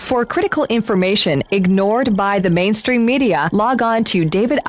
For critical information ignored by the mainstream media, log on to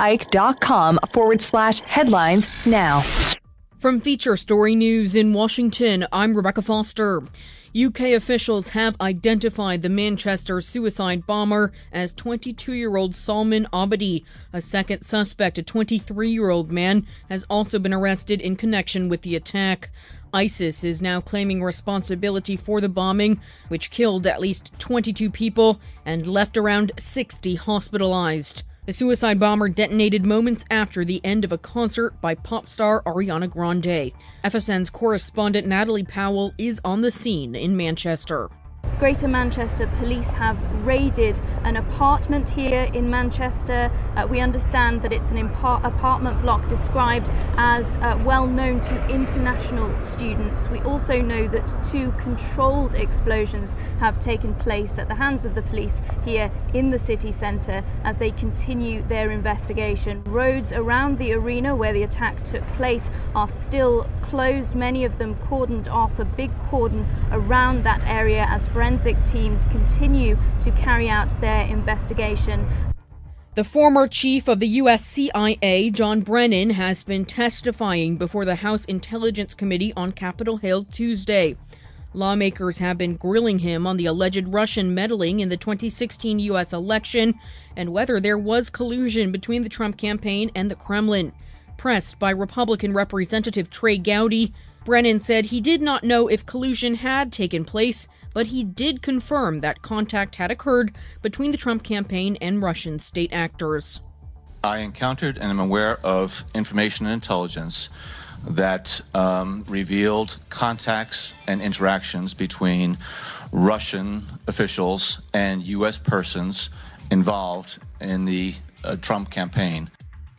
davidike.com/headlines now. From Feature Story News in Washington, I'm Rebecca Foster. UK officials have identified the Manchester suicide bomber as 22-year-old Salman Abedi. A second suspect, a 23-year-old man, has also been arrested in connection with the attack. ISIS is now claiming responsibility for the bombing, which killed at least 22 people and left around 60 hospitalized. The suicide bomber detonated moments after the end of a concert by pop star Ariana Grande. FSN's correspondent Natalie Powell is on the scene in Manchester. Greater Manchester Police have raided an apartment here in Manchester. We understand that it's an apartment block described as well known to international students. We also know that 2 controlled explosions have taken place at the hands of the police here in the city centre as they continue their investigation. Roads around the arena where the attack took place are still closed, many of them cordoned off, a big cordon around that area as forensic teams continue to carry out their investigation. The former chief of the US CIA, John Brennan, has been testifying before the House Intelligence Committee on Capitol Hill Tuesday. Lawmakers have been grilling him on the alleged Russian meddling in the 2016 US election and whether there was collusion between the Trump campaign and the Kremlin. Pressed by Republican Representative Trey Gowdy, Brennan said he did not know if collusion had taken place, but he did confirm that contact had occurred between the Trump campaign and Russian state actors. I encountered and am aware of information and intelligence that revealed contacts and interactions between Russian officials and U.S. persons involved in the Trump campaign.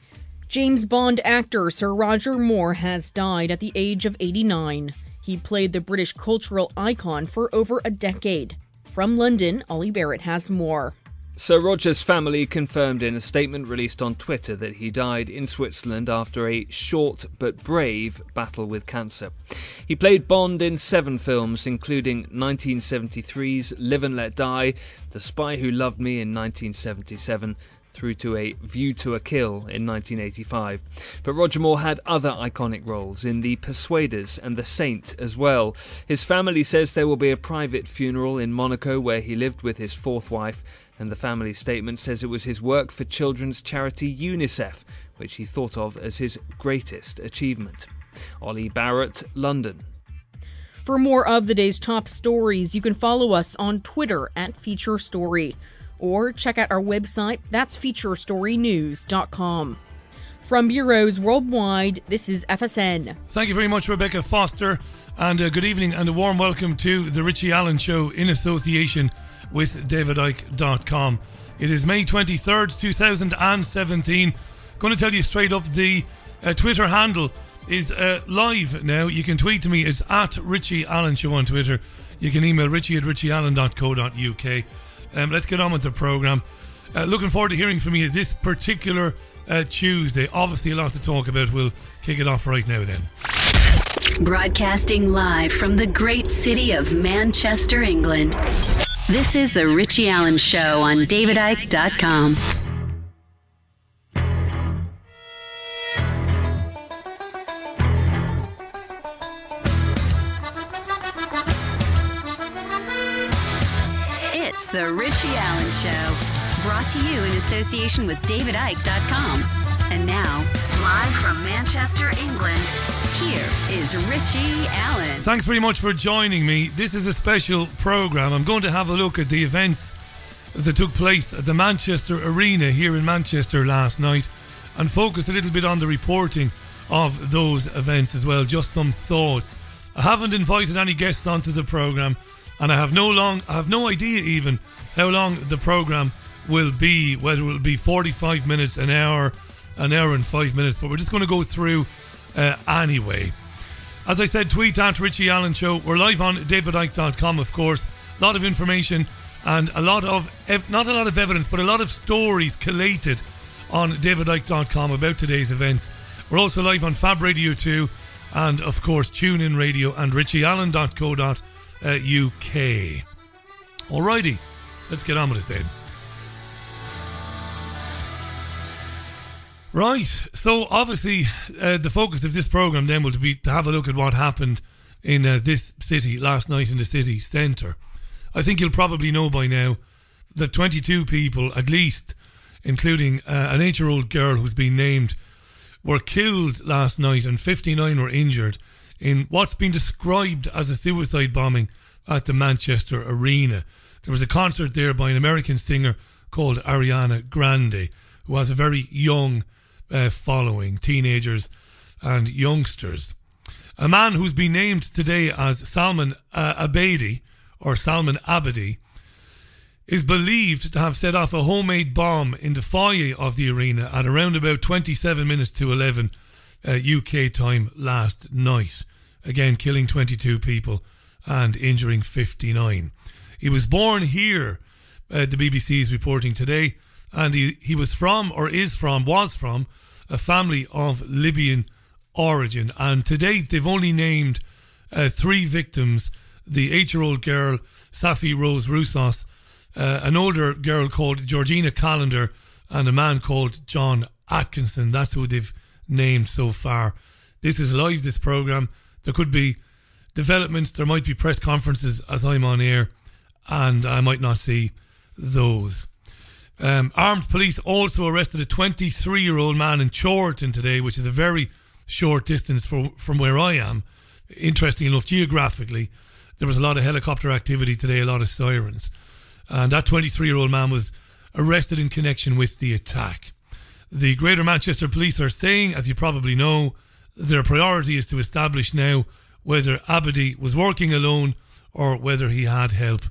James Bond actor Sir Roger Moore has died at the age of 89. He played the British cultural icon for over a decade. From London, Ollie Barrett has more. Sir Roger's family confirmed in a statement released on Twitter that he died in Switzerland after a short but brave battle with cancer. He played Bond in 7 films, including 1973's Live and Let Die, The Spy Who Loved Me in 1977, through to A View to a Kill in 1985. But Roger Moore had other iconic roles in The Persuaders and The Saint as well. His family says there will be a private funeral in Monaco where he lived with his 4th wife, and the family statement says it was his work for children's charity UNICEF, which he thought of as his greatest achievement. Ollie Barrett, London. For more of the day's top stories, you can follow us on Twitter at Feature Story. Or check out our website, that's featurestorynews.com. From bureaus worldwide, this is FSN. Thank you very much, Rebecca Foster, and good evening and a warm welcome to the Richie Allen Show in association with davidike.com. It is May 23rd, 2017. Going to tell you straight up, the Twitter handle is live now. You can tweet to me. It's at Richie Allen Show on Twitter. You can email richie@richieallen.co.uk. Let's get on with the programme. Looking forward to hearing from you this particular Tuesday. Obviously a lot to talk about. We'll kick it off right now then. Broadcasting live from the great city of Manchester, England. This is the Richie Allen Show on davidike.com. It's the Richie Allen Show, brought to you in association with davidike.com. And now, live from Manchester, England, here is Richie Allen. Thanks very much for joining me. This is a special programme. I'm going to have a look at the events that took place at the Manchester Arena here in Manchester last night and focus a little bit on the reporting of those events as well. Just some thoughts. I haven't invited any guests onto the programme, and I have no idea even how long the programme will be, whether it will be 45 minutes, an hour and 5 minutes, but we're just going to go through anyway. As I said, tweet at Richie Allen Show. We're live on davidike.com, of course. A lot of information and a lot of, not a lot of evidence, but a lot of stories collated on davidike.com about today's events. We're also live on Fab Radio 2 and, of course, TuneIn Radio and richieallen.co.uk. Alrighty, Let's get on with it then. Right, so obviously the focus of this programme then will be to have a look at what happened in this city last night in the city centre. I think you'll probably know by now that 22 people, at least, including an 8-year-old girl who's been named, were killed last night and 59 were injured in what's been described as a suicide bombing at the Manchester Arena. There was a concert there by an American singer called Ariana Grande, who has a very young following, teenagers and youngsters. A man who's been named today as Salman Abedi, or Salman Abedi, is believed to have set off a homemade bomb in the foyer of the arena at around about 27 minutes to 11 UK time last night. Again, killing 22 people and injuring 59. He was born here, the BBC is reporting today, and he was from a family of Libyan origin. And to date, they've only named 3 victims: the 8-year-old girl, Safi Rose Roussos, an older girl called Georgina Callender, and a man called John Atkinson. That's who they've named so far. This is live, this programme. There could be developments, there might be press conferences as I'm on air, and I might not see those. Armed police also arrested a 23-year-old man in Chorlton today, which is a very short distance from where I am. Interesting enough, geographically, there was a lot of helicopter activity today, a lot of sirens. And that 23-year-old man was arrested in connection with the attack. The Greater Manchester Police are saying, as you probably know, their priority is to establish now whether Abedi was working alone or whether he had help.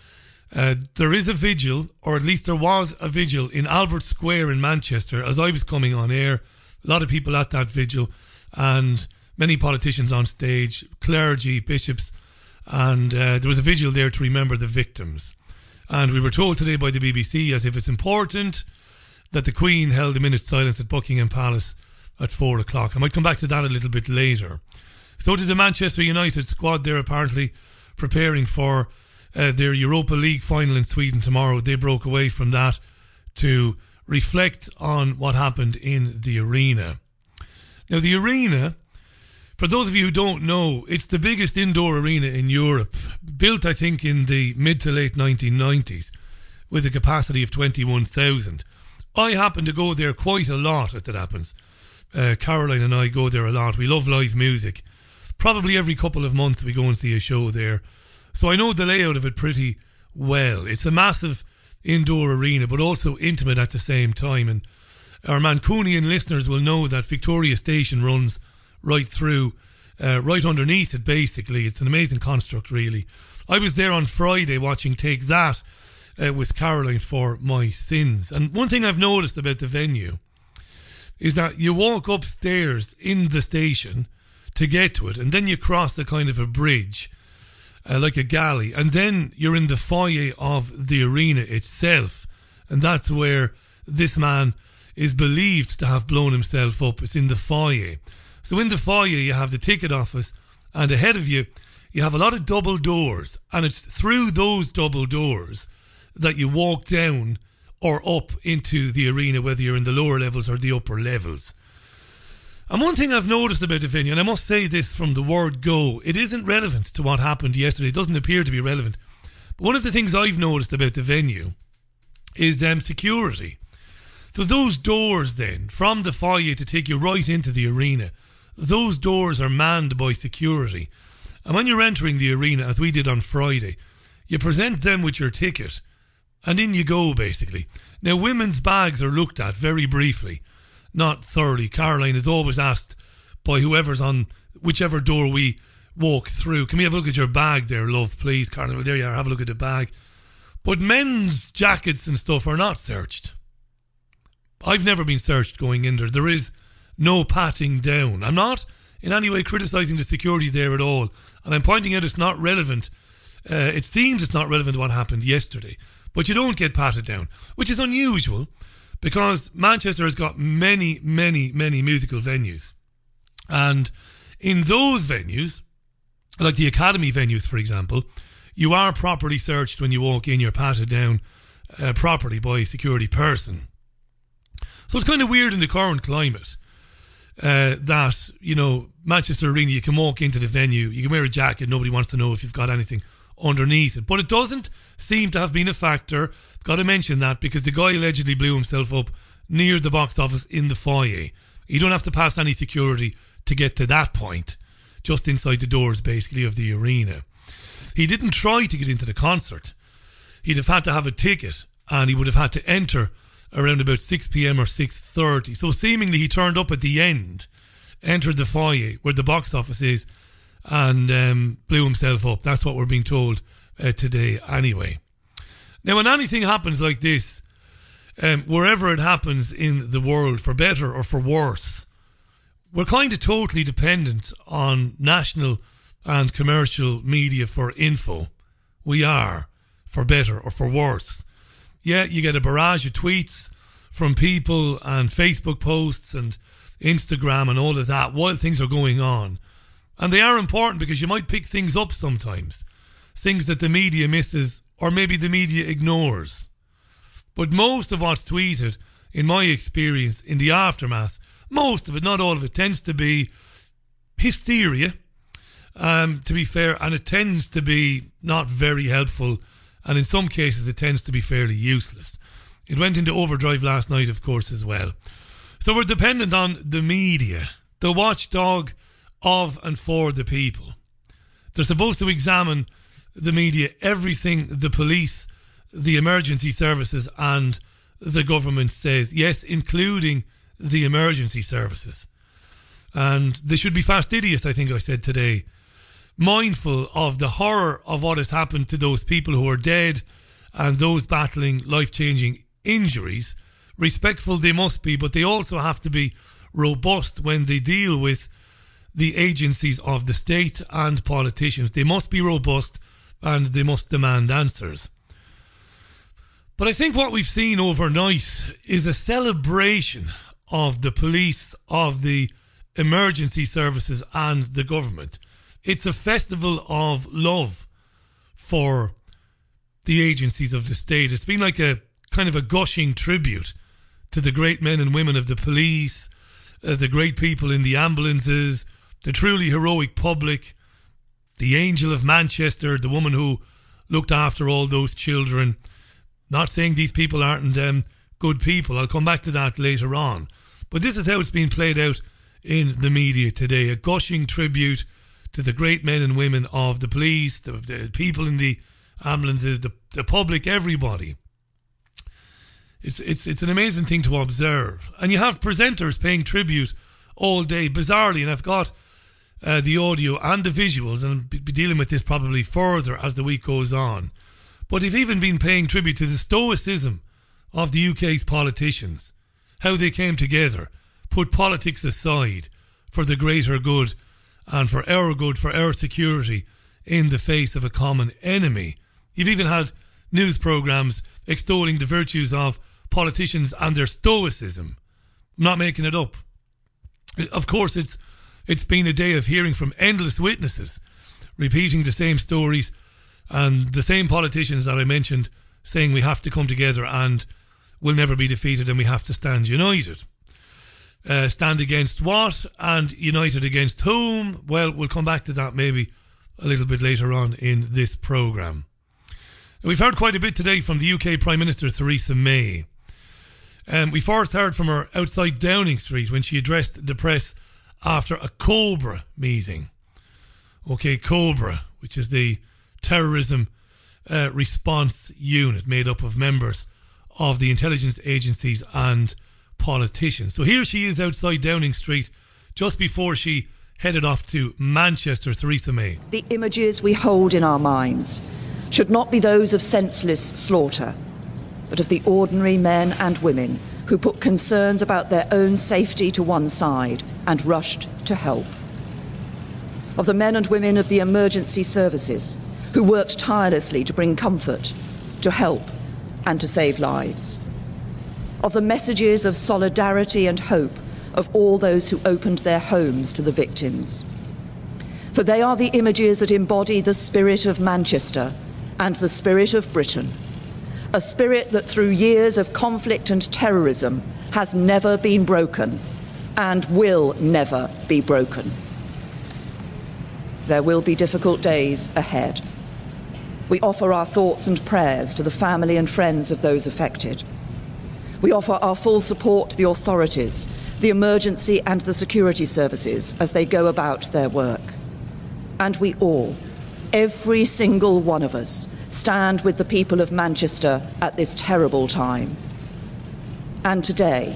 There is a vigil, or at least there was a vigil in Albert Square in Manchester as I was coming on air. A lot of people at that vigil and many politicians on stage, clergy, bishops, and there was a vigil there to remember the victims. And we were told today by the BBC, as if it's important, that the Queen held a minute's silence at Buckingham Palace at 4 o'clock. I might come back to that a little bit later. So did the Manchester United squad. They're apparently preparing for their Europa League final in Sweden tomorrow. They broke away from that to reflect on what happened in the arena. Now, the arena, for those of you who don't know, it's the biggest indoor arena in Europe, built, I think, in the mid to late 1990s, with a capacity of 21,000. I happen to go there quite a lot, as it happens. Caroline and I go there a lot. We love live music. Probably every couple of months we go and see a show there. So I know the layout of it pretty well. It's a massive indoor arena, but also intimate at the same time. And our Mancunian listeners will know that Victoria Station runs right through, right underneath it, basically. It's an amazing construct, really. I was there on Friday watching Take That with Caroline for my sins. And one thing I've noticed about the venue is that you walk upstairs in the station to get to it, and then you cross the kind of a bridge, like a galley, and then you're in the foyer of the arena itself, and that's where this man is believed to have blown himself up. It's in the foyer. So in the foyer you have the ticket office, and ahead of you have a lot of double doors, and it's through those double doors that you walk down or up into the arena, whether you're in the lower levels or the upper levels. And one thing I've noticed about the venue, and I must say this from the word go, it isn't relevant to what happened yesterday. It doesn't appear to be relevant. But one of the things I've noticed about the venue is security. So those doors then, from the foyer to take you right into the arena, those doors are manned by security. And when you're entering the arena, as we did on Friday, you present them with your ticket, and in you go, basically. Now, women's bags are looked at very briefly, not thoroughly. Caroline is always asked by whoever's on whichever door we walk through, can we have a look at your bag there, love, please? Caroline, well, there you are, have a look at the bag. But men's jackets and stuff are not searched. I've never been searched going in there. There is no patting down. I'm not in any way criticising the security there at all, and I'm pointing out it's not relevant. It seems it's not relevant to what happened yesterday, but you don't get patted down, which is unusual because Manchester has got many, many, many musical venues, and in those venues, like the Academy venues, for example, you are properly searched when you walk in. You're patted down properly by a security person. So it's kind of weird in the current climate that, you know, Manchester Arena, you can walk into the venue, you can wear a jacket, nobody wants to know if you've got anything underneath it. But it doesn't seem to have been a factor. Got to mention that because the guy allegedly blew himself up near the box office in the foyer. You don't have to pass any security to get to that point, just inside the doors basically of the arena. He didn't try to get into the concert. He'd have had to have a ticket and he would have had to enter around about 6 p.m. or 6:30. So seemingly he turned up at the end, entered the foyer where the box office is, and blew himself up. That's what we're being told today anyway. Now, when anything happens like this, wherever it happens in the world, for better or for worse, we're kind of totally dependent on national and commercial media for info. We are, for better or for worse. Yeah, you get a barrage of tweets from people and Facebook posts and Instagram and all of that while things are going on. And they are important because you might pick things up sometimes. Things that the media misses or maybe the media ignores. But most of what's tweeted, in my experience, in the aftermath, most of it, not all of it, tends to be hysteria, to be fair, and it tends to be not very helpful, and in some cases it tends to be fairly useless. It went into overdrive last night, of course, as well. So we're dependent on the media, the watchdog of and for the people. They're supposed to examine the media, everything the police, the emergency services and the government says. Yes, including the emergency services. And they should be fastidious, I think I said today, mindful of the horror of what has happened to those people who are dead and those battling life-changing injuries. Respectful they must be, but they also have to be robust when they deal with the agencies of the state and politicians. They must be robust and they must demand answers. But I think what we've seen overnight is a celebration of the police, of the emergency services and the government. It's a festival of love for the agencies of the state. It's been like a kind of a gushing tribute to the great men and women of the police, the great people in the ambulances, the truly heroic public, the Angel of Manchester, the woman who looked after all those children. Not saying these people aren't good people. I'll come back to that later on. But this is how it's been played out in the media today. A gushing tribute to the great men and women of the police, the people in the ambulances, the public, everybody. It's an amazing thing to observe. And you have presenters paying tribute all day, bizarrely, and I've got the audio and the visuals, and I'll be dealing with this probably further as the week goes on. But they've even been paying tribute to the stoicism of the UK's politicians, how they came together, put politics aside for the greater good and for our good, for our security in the face of a common enemy. You've even had news programmes extolling the virtues of politicians and their stoicism. I'm not making it up. Of course, it's been a day of hearing from endless witnesses, repeating the same stories, and the same politicians that I mentioned saying we have to come together and we'll never be defeated and we have to stand united. Stand against what and united against whom? Well, we'll come back to that maybe a little bit later on in this programme. We've heard quite a bit today from the UK Prime Minister Theresa May. We first heard from her outside Downing Street when she addressed the press after a COBRA meeting. Okay, COBRA, which is the terrorism response unit made up of members of the intelligence agencies and politicians. So here she is outside Downing Street just before she headed off to Manchester, Theresa May. The images we hold in our minds should not be those of senseless slaughter, but of the ordinary men and women who put concerns about their own safety to one side and rushed to help. Of the men and women of the emergency services who worked tirelessly to bring comfort, to help, and to save lives. Of the messages of solidarity and hope of all those who opened their homes to the victims. For they are the images that embody the spirit of Manchester and the spirit of Britain, a spirit that through years of conflict and terrorism has never been broken and will never be broken. There will be difficult days ahead. We offer our thoughts and prayers to the family and friends of those affected. We offer our full support to the authorities, the emergency and the security services as they go about their work. And we all, every single one of us, stand with the people of Manchester at this terrible time. And today,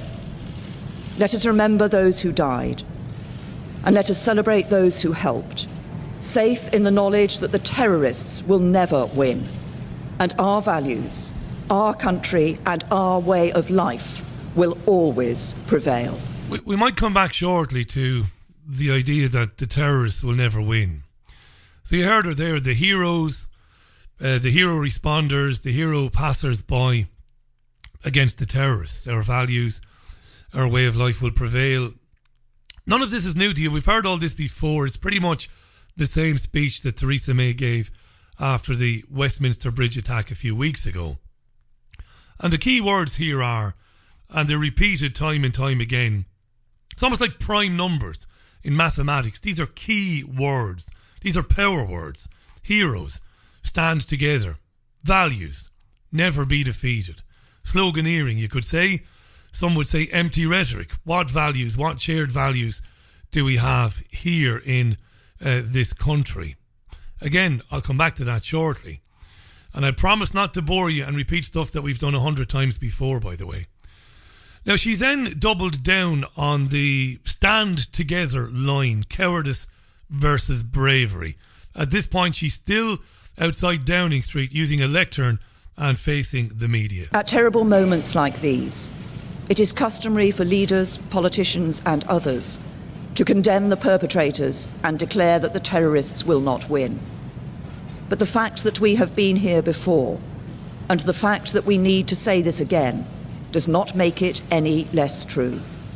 let us remember those who died, and let us celebrate those who helped, safe in the knowledge that the terrorists will never win, and our values, our country, and our way of life will always prevail. We might come back shortly to the idea that the terrorists will never win. So you heard her there, the heroes, the hero responders, the hero passers-by against the terrorists. Our values, our way of life will prevail. None of this is new to you. We've heard all this before. It's pretty much the same speech that Theresa May gave after the Westminster Bridge attack a few weeks ago. And the key words here are, and they're repeated time and time again, it's almost like prime numbers in mathematics. These are key words. These are power words. Heroes, stand together. Values, never be defeated. Sloganeering, you could say. Some would say empty rhetoric. What values, what shared values do we have here in this country? Again, I'll come back to that shortly. And I promise not to bore you and repeat stuff that we've done 100 times before, by the way. Now, she then doubled down on the stand together line, cowardice versus bravery. At this point, she's still outside Downing Street using a lectern and facing the media. At terrible moments like these, it is customary for leaders, politicians and others to condemn the perpetrators and declare that the terrorists will not win. But the fact that we have been here before, and the fact that we need to say this again, does not make it any less true.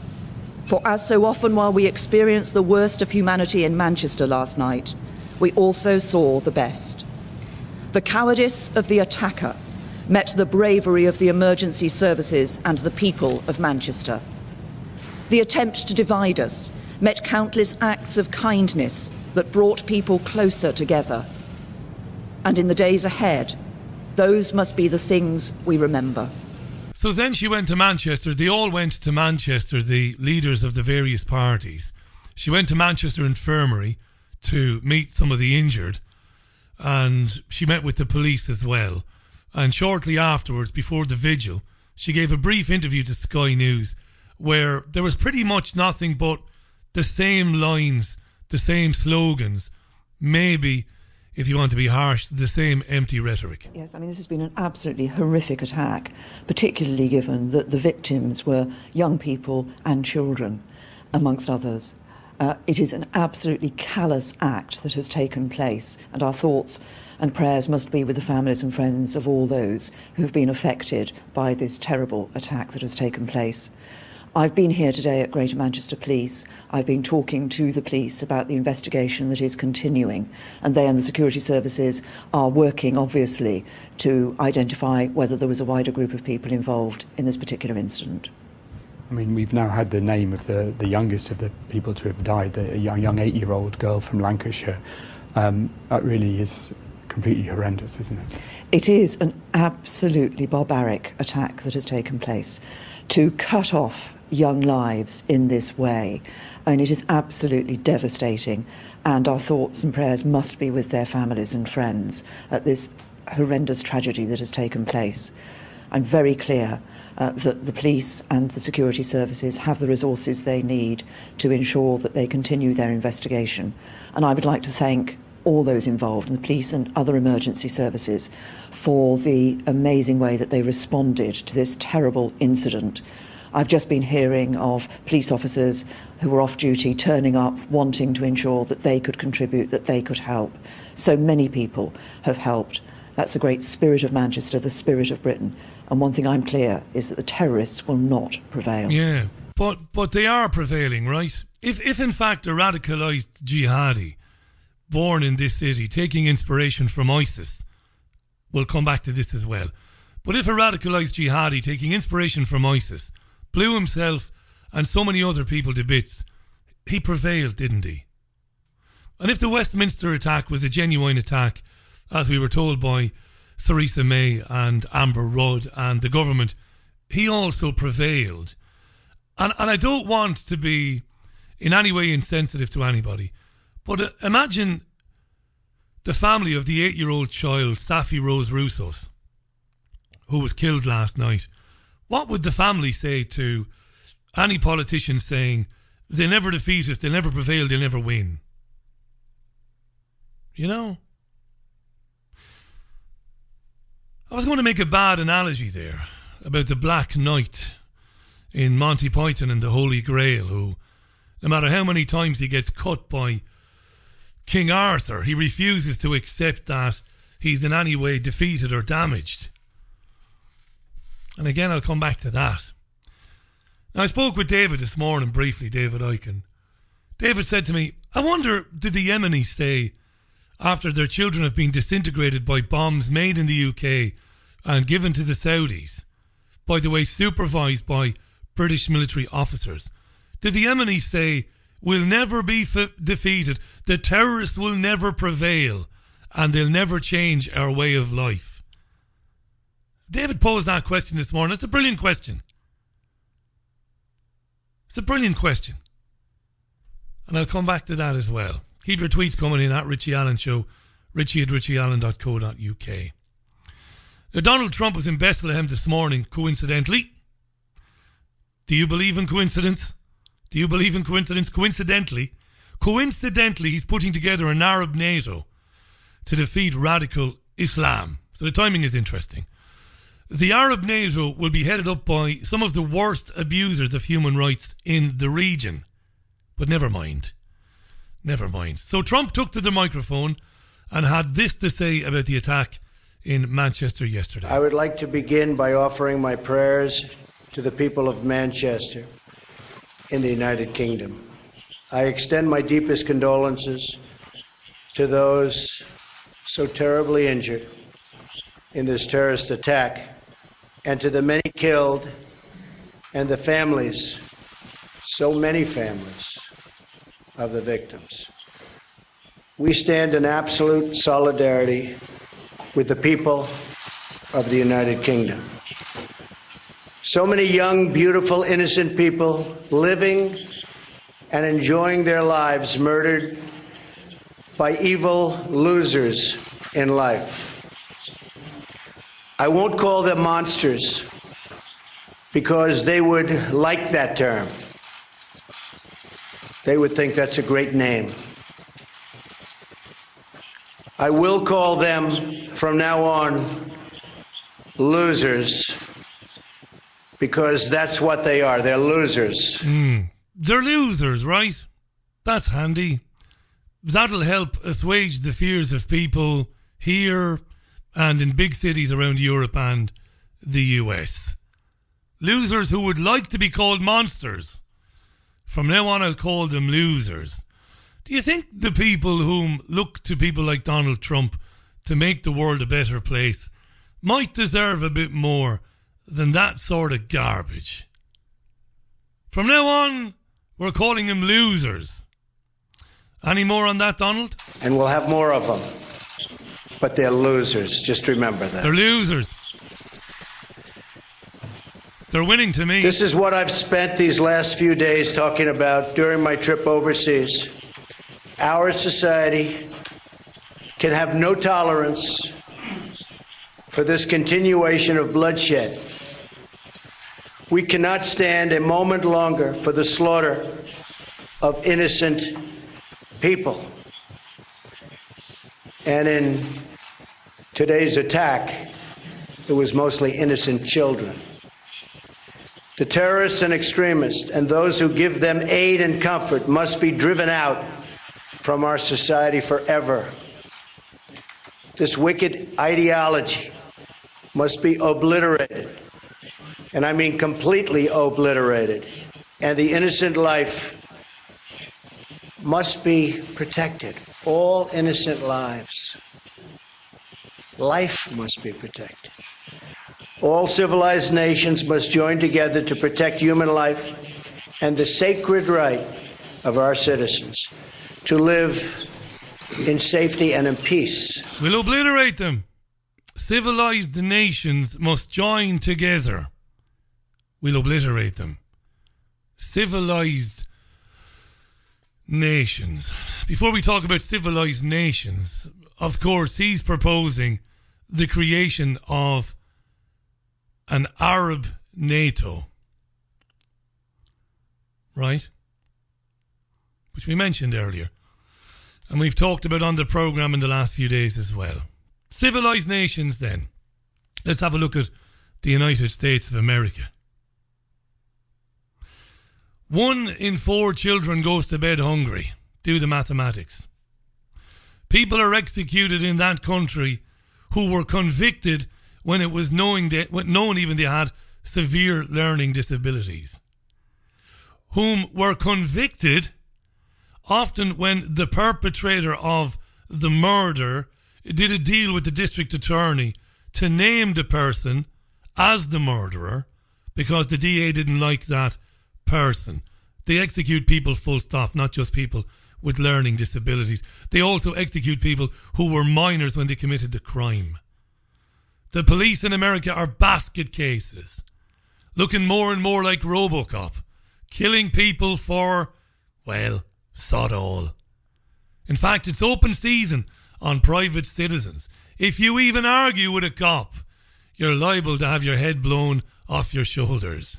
For as so often while we experienced the worst of humanity in Manchester last night, we also saw the best. The cowardice of the attacker met the bravery of the emergency services and the people of Manchester. The attempt to divide us met countless acts of kindness that brought people closer together. And in the days ahead, those must be the things we remember. So then she went to Manchester. They all went to Manchester, the leaders of the various parties. She went to Manchester Infirmary to meet some of the injured, and she met with the police as well. And shortly afterwards, before the vigil, she gave a brief interview to Sky News where there was pretty much nothing but the same lines, the same slogans, maybe, if you want to be harsh, the same empty rhetoric. Yes, I mean, this has been an absolutely horrific attack, particularly given that the victims were young people and children, amongst others. It is an absolutely callous act that has taken place, and our thoughts and prayers must be with the families and friends of all those who have been affected by this terrible attack that has taken place. I've been here today at Greater Manchester Police. I've been talking to the police about the investigation that is continuing, and they and the security services are working, obviously, to identify whether there was a wider group of people involved in this particular incident. I mean, we've now had the name of the youngest of the people to have died, a young 8-year-old girl from Lancashire. That really is completely horrendous, isn't it? It is an absolutely barbaric attack that has taken place. To cut off young lives in this way, I mean, it is absolutely devastating, and our thoughts and prayers must be with their families and friends at this horrendous tragedy that has taken place. I'm very clear that the police and the security services have the resources they need to ensure that they continue their investigation, and I would like to thank all those involved, the police and other emergency services, for the amazing way that they responded to this terrible incident. I've just been hearing of police officers who were off duty turning up, wanting to ensure that they could contribute, that they could help. So many people have helped. That's the great spirit of Manchester, the spirit of Britain. And one thing I'm clear is that the terrorists will not prevail. Yeah, but they are prevailing, right? If in fact a radicalised jihadi born in this city, taking inspiration from ISIS, We'll come back to this as well. But if a radicalised jihadi taking inspiration from ISIS blew himself and so many other people to bits, he prevailed, didn't he? And if the Westminster attack was a genuine attack, as we were told by Theresa May and Amber Rudd and the government, he also prevailed. And I don't want to be in any way insensitive to anybody, but imagine the family of the 8-year-old child, Safi Rose Roussos, who was killed last night. What would the family say to any politician saying, they'll never defeat us, they'll never prevail, they'll never win? You know? I was going to make a bad analogy there about the Black Knight in Monty Python and the Holy Grail, who, no matter how many times he gets cut by King Arthur, he refuses to accept that he's in any way defeated or damaged. And again, I'll come back to that. Now, I spoke with David this morning briefly, David Icahn. David said to me, I wonder, did the Yemenis say, after their children have been disintegrated by bombs made in the UK and given to the Saudis, by the way, supervised by British military officers, did the Yemenis say, we'll never be defeated, the terrorists will never prevail, and they'll never change our way of life? David posed that question this morning. It's a brilliant question. It's a brilliant question. And I'll come back to that as well. Keep your tweets coming in at Richie Allen Show, richie@richieallen.co.uk. Now, Donald Trump was in Bethlehem this morning, coincidentally. Do you believe in coincidence? Do you believe in coincidence? Coincidentally, he's putting together an Arab NATO to defeat radical Islam. So the timing is interesting. The Arab NATO will be headed up by some of the worst abusers of human rights in the region. But never mind. Never mind. So Trump took to the microphone and had this to say about the attack in Manchester yesterday. I would like to begin by offering my prayers to the people of Manchester in the United Kingdom. I extend my deepest condolences to those so terribly injured in this terrorist attack, and to the many killed and the families, so many families, of the victims. We stand in absolute solidarity with the people of the United Kingdom. So many young, beautiful, innocent people living and enjoying their lives murdered by evil losers in life. I won't call them monsters because they would like that term. They would think that's a great name. I will call them from now on losers because that's what they are. They're losers. They're losers, right? That's handy. That'll help assuage the fears of people here and in big cities around Europe and the US. Losers who would like to be called monsters. From now on, I'll call them losers. Do you think the people whom look to people like Donald Trump to make the world a better place might deserve a bit more than that sort of garbage? From now on, we're calling them losers. Any more on that, Donald? And we'll have more of them. But they're losers. Just remember that. They're losers. They're winning to me. This is what I've spent these last few days talking about during my trip overseas. Our society can have no tolerance for this continuation of bloodshed. We cannot stand a moment longer for the slaughter of innocent people. And in today's attack, it was mostly innocent children. The terrorists and extremists and those who give them aid and comfort must be driven out from our society forever. This wicked ideology must be obliterated, and I mean completely obliterated, and the innocent life must be protected, all innocent lives. Life must be protected. All civilized nations must join together to protect human life and the sacred right of our citizens to live in safety and in peace. We'll obliterate them. Civilized nations must join together. We'll obliterate them. Civilized nations. Before we talk about civilized nations, of course, he's proposing the creation of an Arab NATO. Right? Which we mentioned earlier. And we've talked about on the programme in the last few days as well. Civilized nations then. Let's have a look at the United States of America. 1 in 4 children goes to bed hungry. Do the mathematics. People are executed in that country who were convicted when it was known even they had severe learning disabilities. Whom were convicted often when the perpetrator of the murder did a deal with the district attorney to name the person as the murderer because the DA didn't like that person. They execute people full stop, not just people with learning disabilities. They also execute people who were minors when they committed the crime. The police in America are basket cases, looking more and more like RoboCop, killing people for, well, sod all. In fact, it's open season on private citizens. If you even argue with a cop, you're liable to have your head blown off your shoulders.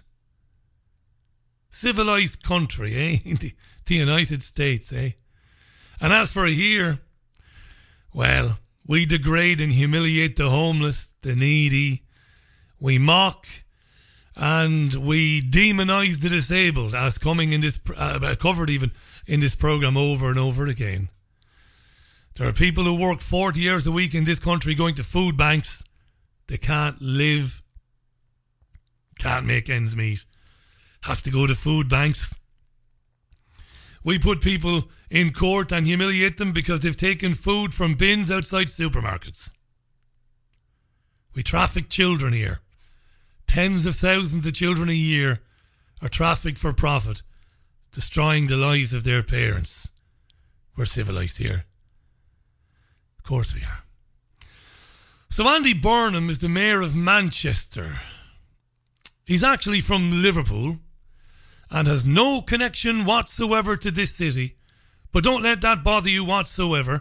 Civilized country, eh? The United States, eh? And as for here, well, we degrade and humiliate the homeless, the needy. We mock and we demonise the disabled, as coming in this covered even in this programme over and over again. There are people who work 40 hours a week in this country going to food banks. They can't live, can't make ends meet, have to go to food banks. We put people in court and humiliate them because they've taken food from bins outside supermarkets. We traffic children here. Tens of thousands of children a year are trafficked for profit, destroying the lives of their parents. We're civilised here. Of course we are. So Andy Burnham is the mayor of Manchester. He's actually from Liverpool and has no connection whatsoever to this city. But don't let that bother you whatsoever.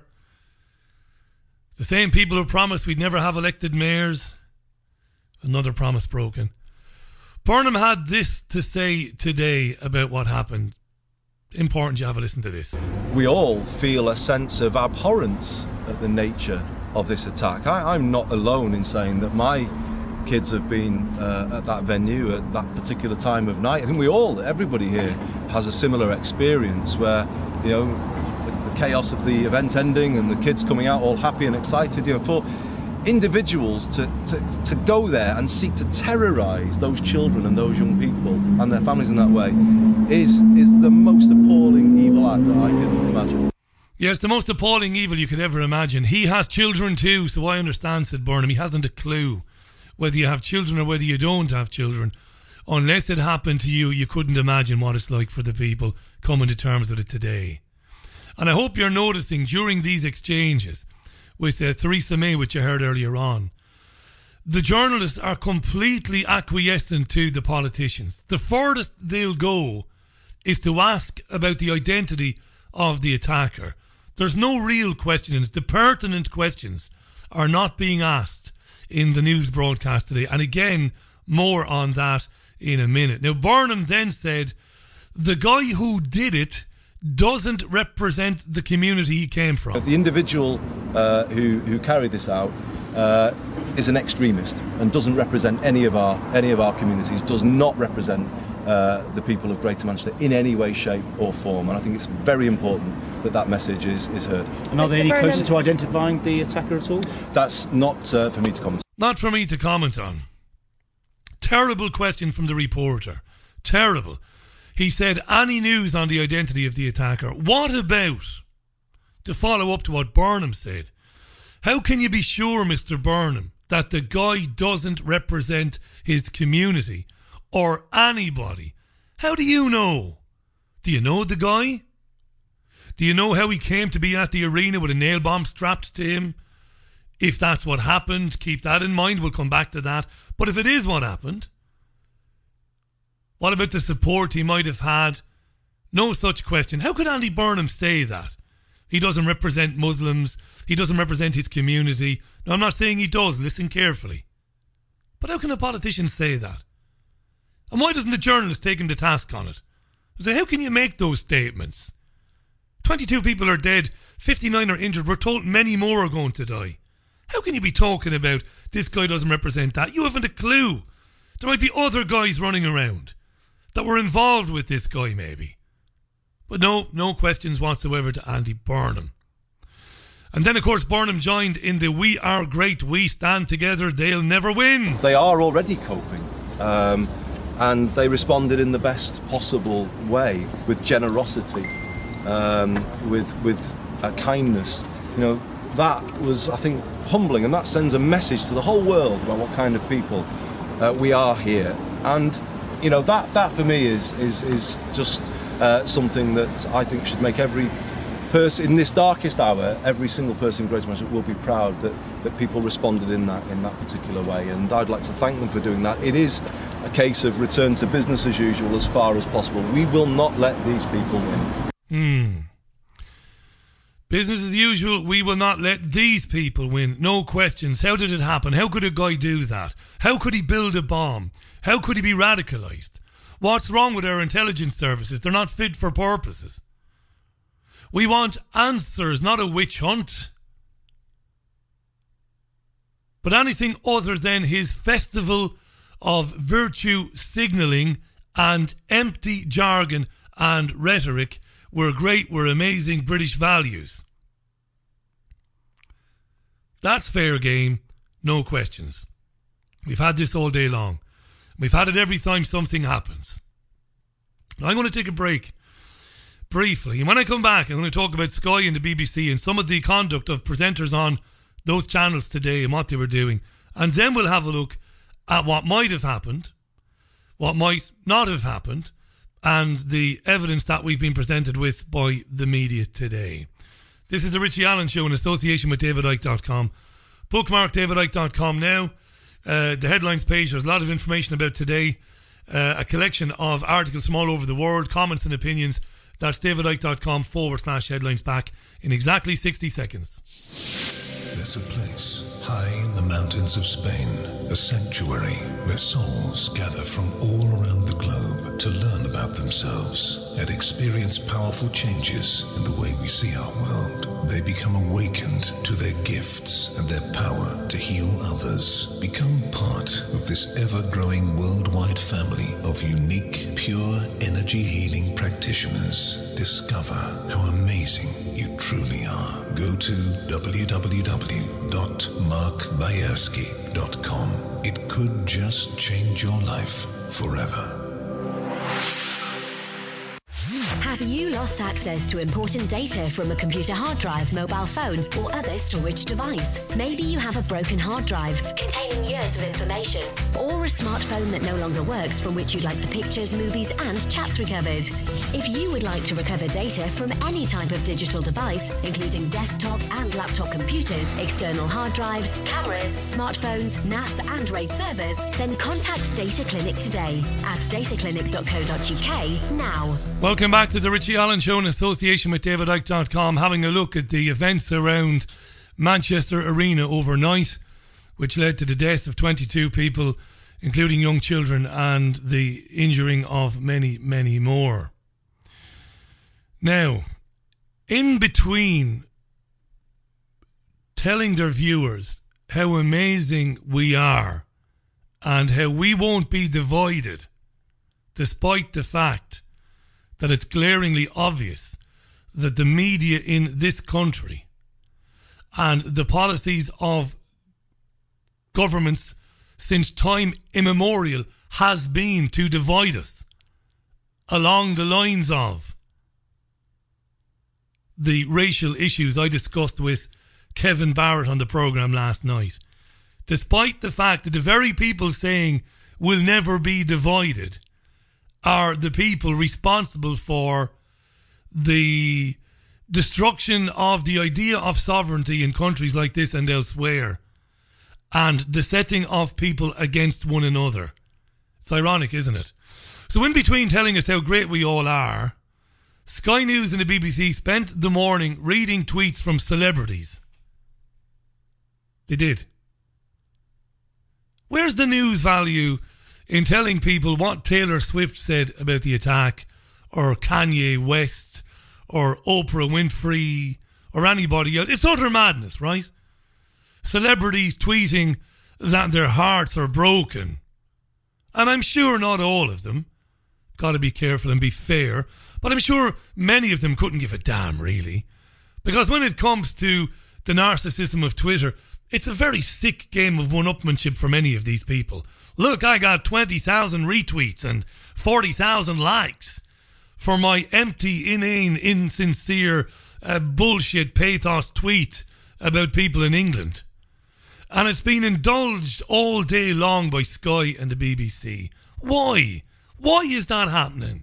The same people who promised we'd never have elected mayors. Another promise broken. Burnham had this to say today about what happened. Important you have a listen to this. We all feel a sense of abhorrence at the nature of this attack. I'm not alone in saying that my kids have been at that venue at that particular time of night. I think everybody here has a similar experience where, you know, the chaos of the event ending and the kids coming out all happy and excited. You know, for individuals to go there and seek to terrorise those children and those young people and their families in that way is the most appalling evil act that I can imagine. Yes, the most appalling evil you could ever imagine. He has children too, so I understand, said Burnham. He hasn't a clue whether you have children or whether you don't have children. Unless it happened to you, you couldn't imagine what it's like for the people coming to terms with it today. And I hope you're noticing during these exchanges with Theresa May, which you heard earlier on, the journalists are completely acquiescent to the politicians. The furthest they'll go is to ask about the identity of the attacker. There's no real questions. The pertinent questions are not being asked in the news broadcast today. And again, more on that in a minute. Now, Burnham then said the guy who did it doesn't represent the community he came from. The individual who carried this out is an extremist and doesn't represent any of our communities, does not represent the people of Greater Manchester in any way, shape or form. And I think it's very important that message is heard. And are they any closer to identifying the attacker at all? That's not for me to comment. Not for me to comment on. Terrible question from the reporter. Terrible. He said, any news on the identity of the attacker? What about, to follow up to what Burnham said, How can you be sure, Mr. Burnham, that the guy doesn't represent his community or anybody? How do you know? Do you know the guy? Do you know how he came to be at the arena with a nail bomb strapped to him? If that's what happened, keep that in mind. We'll come back to that. But if it is what happened, what about the support he might have had? No such question. How could Andy Burnham say that? He doesn't represent Muslims. He doesn't represent his community. No, I'm not saying he does. Listen carefully. But how can a politician say that? And why doesn't the journalist take him to task on it? So how can you make those statements? 22 people are dead. 59 are injured. We're told many more are going to die. How can you be talking about this guy doesn't represent that? You haven't a clue. There might be other guys running around that were involved with this guy maybe. But no questions whatsoever to Andy Burnham. And then, of course, Burnham joined in the "We are great, we stand together, they'll never win." They are already coping. And they responded in the best possible way, with generosity, with kindness. You know, that was, I think, humbling, and that sends a message to the whole world about what kind of people we are here. And, you know, that for me is just something that I think should make every person in this darkest hour, every single person in Greater Manchester will be proud that people responded in that particular way. And I'd like to thank them for doing that. It is a case of return to business as usual as far as possible. We will not let these people win. Business as usual, we will not let these people win. No questions. How did it happen? How could a guy do that? How could he build a bomb? How could he be radicalised? What's wrong with our intelligence services? They're not fit for purposes. We want answers, not a witch hunt. But anything other than his festival of virtue signalling and empty jargon and rhetoric were great, were amazing British values. That's fair game, no questions. We've had this all day long. We've had it every time something happens. Now I'm going to take a break briefly, and when I come back I'm going to talk about Sky and the BBC and some of the conduct of presenters on those channels today and what they were doing, and then we'll have a look at what might have happened, what might not have happened, and the evidence that we've been presented with by the media today. This is the Richie Allen Show in association with DavidIcke.com. Bookmark DavidIcke.com now. The headlines page, there's a lot of information about today. A collection of articles from all over the world, comments and opinions. That's DavidIcke.com/headlines, back in exactly 60 seconds. There's a place high in the mountains of Spain, a sanctuary where souls gather from all around the globe to learn about themselves and experience powerful changes in the way we see our world. They become awakened to their gifts and their power to heal others. Become part of this ever-growing worldwide family of unique, pure energy healing practitioners. Discover how amazing you truly are. Go to www.markbayerski.com. It could just change your life forever. Have you lost access to important data from a computer hard drive, mobile phone, or other storage device? Maybe you have a broken hard drive containing years of information, or a smartphone that no longer works from which you'd like the pictures, movies, and chats recovered. If you would like to recover data from any type of digital device, including desktop and laptop computers, external hard drives, cameras, smartphones, NAS, and RAID servers, then contact Data Clinic today at dataclinic.co.uk now. Welcome back to the Richie Allen Show in association with DavidIcke.com, having a look at the events around Manchester Arena overnight, which led to the death of 22 people, including young children, and the injuring of many, many more. Now, in between telling their viewers how amazing we are and how we won't be divided, despite the fact that it's glaringly obvious that the media in this country and the policies of governments since time immemorial has been to divide us along the lines of the racial issues I discussed with Kevin Barrett on the programme last night. Despite the fact that the very people saying we'll never be divided are the people responsible for the destruction of the idea of sovereignty in countries like this and elsewhere, and the setting of people against one another. It's ironic, isn't it? So in between telling us how great we all are, Sky News and the BBC spent the morning reading tweets from celebrities. They did. Where's the news value in telling people what Taylor Swift said about the attack, or Kanye West, or Oprah Winfrey, or anybody else? It's utter madness, right? Celebrities tweeting that their hearts are broken. And I'm sure not all of them. Got to be careful and be fair. But I'm sure many of them couldn't give a damn, really. Because when it comes to the narcissism of Twitter, it's a very sick game of one-upmanship for many of these people. Look, I got 20,000 retweets and 40,000 likes for my empty, inane, insincere, bullshit pathos tweet about people in England. And it's been indulged all day long by Sky and the BBC. Why? Why is that happening?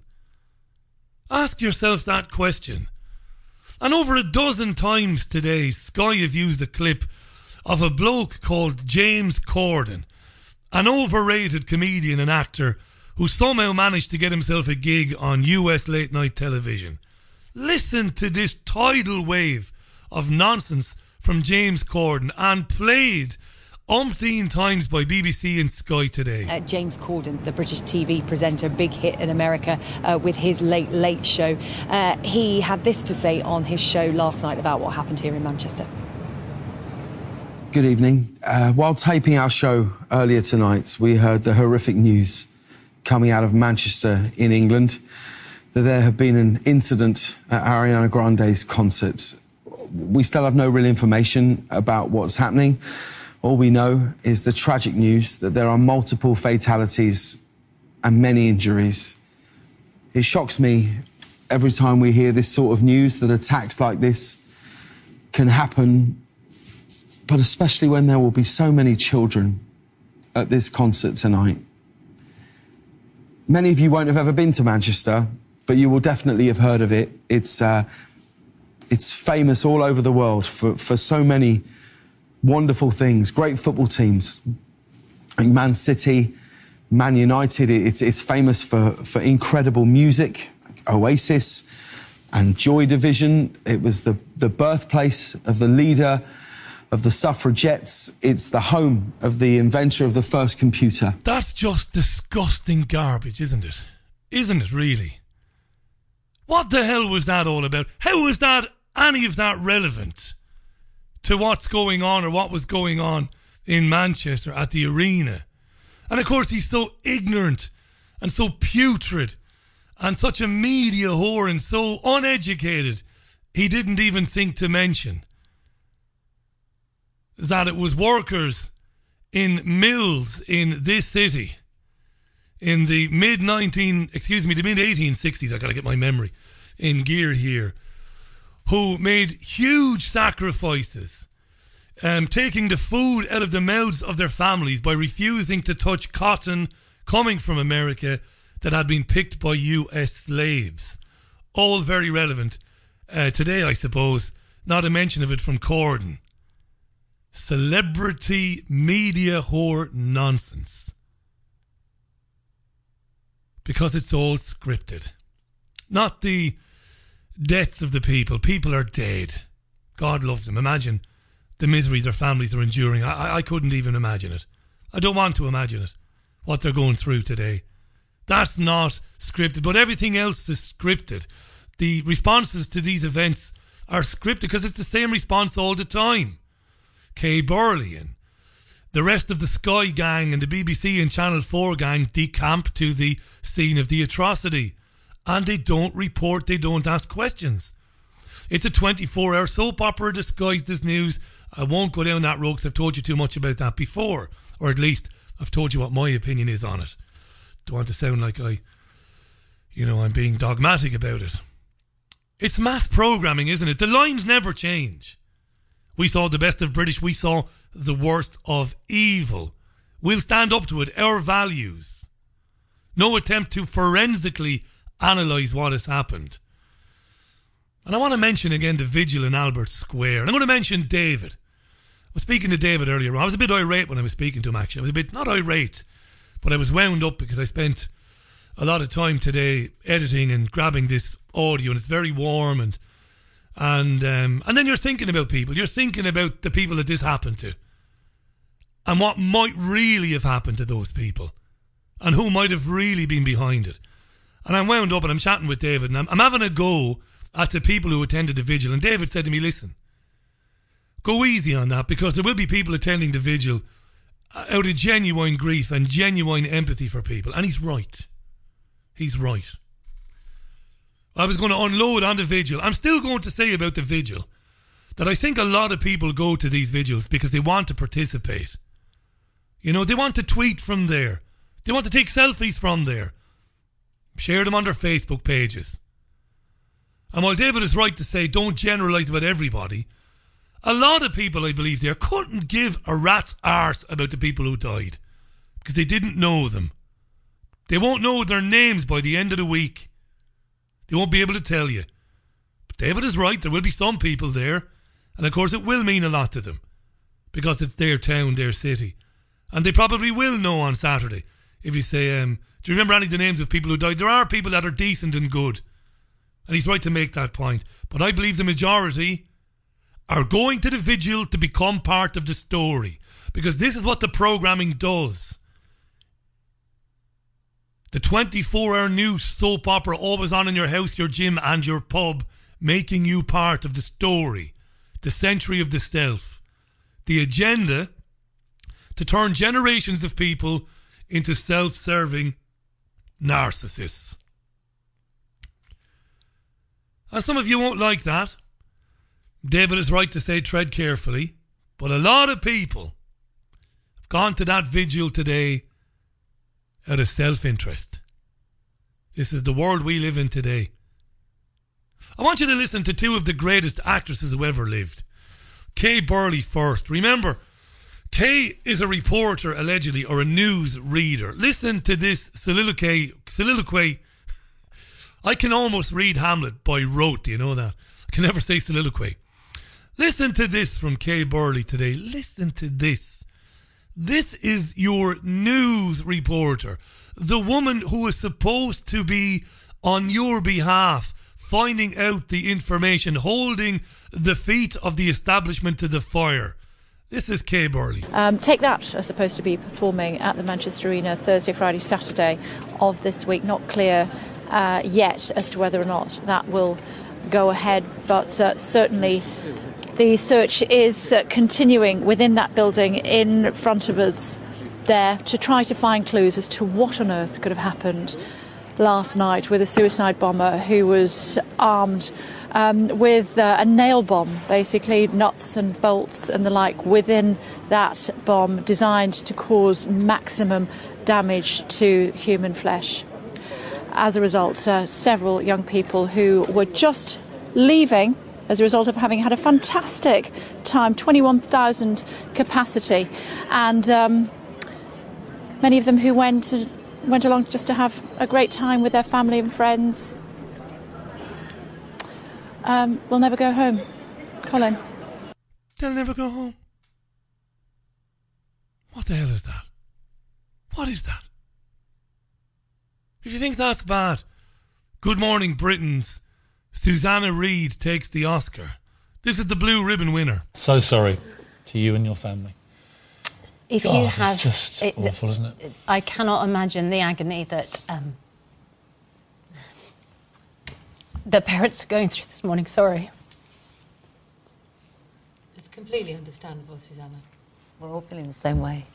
Ask yourself that question. And over a dozen times today, Sky have used a clip of a bloke called James Corden, an overrated comedian and actor who somehow managed to get himself a gig on US late night television. Listen to this tidal wave of nonsense from James Corden, and played umpteen times by BBC and Sky today. James Corden, the British TV presenter, big hit in America with his Late Late Show. He had this to say on his show last night about what happened here in Manchester. Good evening. While taping our show earlier tonight, we heard the horrific news coming out of Manchester in England that there had been an incident at Ariana Grande's concert. We still have no real information about what's happening. All we know is the tragic news that there are multiple fatalities and many injuries. It shocks me every time we hear this sort of news that attacks like this can happen, but especially when there will be so many children at this concert tonight. Many of you won't have ever been to Manchester, but you will definitely have heard of it. It's famous all over the world for so many wonderful things. Great football teams. Like Man City, Man United. It's famous for incredible music, like Oasis and Joy Division. It was the birthplace of the leader of the suffragettes. It's the home of the inventor of the first computer. That's just disgusting garbage, isn't it? Isn't it, really? What the hell was that all about? How was that, any of that, relevant to what's going on or what was going on in Manchester at the arena? And of course he's so ignorant and so putrid and such a media whore and so uneducated, he didn't even think to mention that it was workers in mills in this city in the mid-1860s, I gotta get my memory in gear here, who made huge sacrifices, taking the food out of the mouths of their families by refusing to touch cotton coming from America that had been picked by US slaves. All very relevant today, I suppose. Not a mention of it from Corden. Celebrity media whore nonsense. Because it's all scripted. Not the deaths of the people. People are dead. God loves them. Imagine the misery their families are enduring. I couldn't even imagine it. I don't want to imagine it, what they're going through today. That's not scripted, but everything else is scripted. The responses to these events are scripted because it's the same response all the time. Kay Burley and the rest of the Sky gang and the BBC and Channel 4 gang decamp to the scene of the atrocity. And they don't report, they don't ask questions. It's a 24-hour soap opera disguised as news. I won't go down that road because I've told you too much about that before. Or at least I've told you what my opinion is on it. Don't want to sound like I'm being dogmatic about it. It's mass programming, isn't it? The lines never change. We saw the best of British. We saw the worst of evil. We'll stand up to it. Our values. No attempt to forensically analyse what has happened. And I want to mention again the vigil in Albert Square. And I'm going to mention David. I was speaking to David earlier on. I was a bit irate when I was speaking to him, actually. I was a bit, not irate, but I was wound up because I spent a lot of time today editing and grabbing this audio, and it's very warm, and then you're thinking about people. You're thinking about the people that this happened to, and what might really have happened to those people, and who might have really been behind it. And I'm wound up, and I'm chatting with David, and I'm having a go at the people who attended the vigil. And David said to me, listen, go easy on that, because there will be people attending the vigil out of genuine grief and genuine empathy for people. And he's right. He's right. I was going to unload on the vigil. I'm still going to say about the vigil that I think a lot of people go to these vigils because they want to participate. You know, they want to tweet from there. They want to take selfies from there. Share them on their Facebook pages. And while David is right to say don't generalise about everybody, a lot of people, I believe there, couldn't give a rat's arse about the people who died because they didn't know them. They won't know their names by the end of the week. They won't be able to tell you. But David is right, there will be some people there, and of course it will mean a lot to them because it's their town, their city. And they probably will know on Saturday. If you say, do you remember any of the names of people who died? There are people that are decent and good. And he's right to make that point. But I believe the majority are going to the vigil to become part of the story. Because this is what the programming does. The 24-hour news soap opera always on in your house, your gym and your pub, making you part of the story. The century of the self. The agenda to turn generations of people into self-serving narcissists. And some of you won't like that. David is right to say tread carefully. But a lot of people have gone to that vigil today out of self-interest. This is the world we live in today. I want you to listen to two of the greatest actresses who ever lived. Kay Burley first. Remember, Kay is a reporter, allegedly, or a news reader. Listen to this soliloquy. I can almost read Hamlet by rote, do you know that? I can never say soliloquy. Listen to this from Kay Burley today. Listen to this. This is your news reporter. The woman who is supposed to be on your behalf, finding out the information, holding the feet of the establishment to the fire. This is Kay Burley. Take That are supposed to be performing at the Manchester Arena Thursday, Friday, Saturday of this week. Not clear yet as to whether or not that will go ahead, but certainly the search is continuing within that building in front of us there to try to find clues as to what on earth could have happened last night with a suicide bomber who was armed with a nail bomb, basically nuts and bolts and the like within that bomb, designed to cause maximum damage to human flesh. As a result, several young people who were just leaving as a result of having had a fantastic time, 21,000 capacity, and many of them who went along just to have a great time with their family and friends, will never go home. Colin. They'll never go home. What the hell is that? What is that? If you think that's bad, Good Morning Britain's Susanna Reid takes the Oscar. This is the Blue Ribbon winner. So sorry to you and your family. If God, you have, it's just awful, isn't it? I cannot imagine the agony that the parents are going through this morning. Sorry. It's completely understandable, Susanna. We're all feeling the same way.